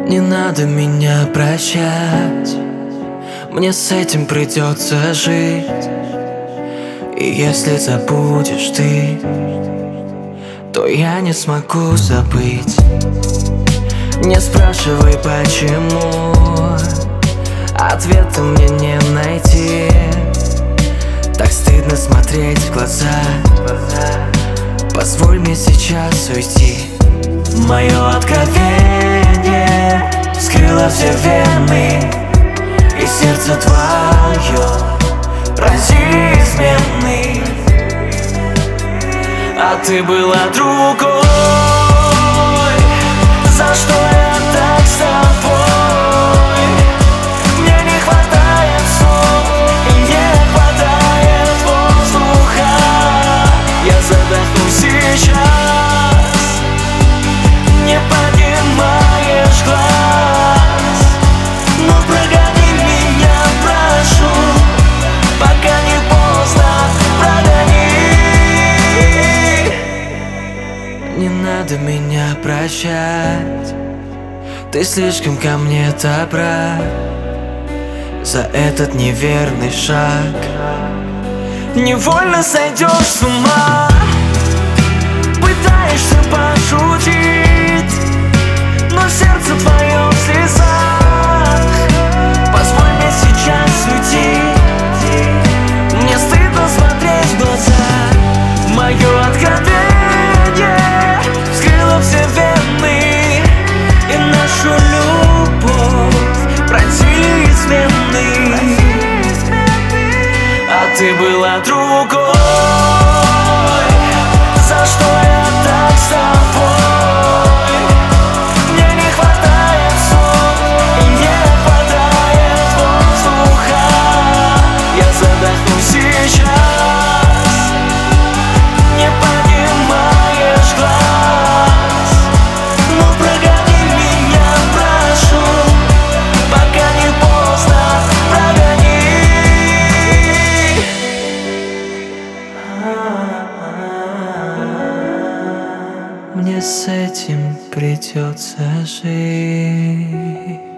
Не надо меня прощать, мне с этим придется жить. И если забудешь ты, то я не смогу забыть. Не спрашивай почему, ответа мне не найти. Так стыдно смотреть в глаза, позволь мне сейчас уйти. Мое откровение вскрыло все вены, и сердце твое пронзили измены. А ты была другой, за что я так с тобой? Мне не хватает слов и не хватает воздуха. Я задохнусь сейчас, не поднимаешь глаз. Но прогони меня, прошу, пока не поздно, прогони. Не надо меня прощать, ты слишком ко мне добра. За этот неверный шаг невольно сойдешь с ума. Пытаешься пошутить, но сердце твое в слезах. Позволь мне сейчас уйти, мне стыдно смотреть в глаза. Мое откровение вскрыло все вены, и нашу любовь пронзили измены. А ты была другой, за что я так с тобой? Мне не хватает слов и не хватает воздуха. Я задохнусь сейчас, не поднимаешь глаз. Ну прогони меня, прошу, пока не поздно, прогони. Мне с этим придется жить.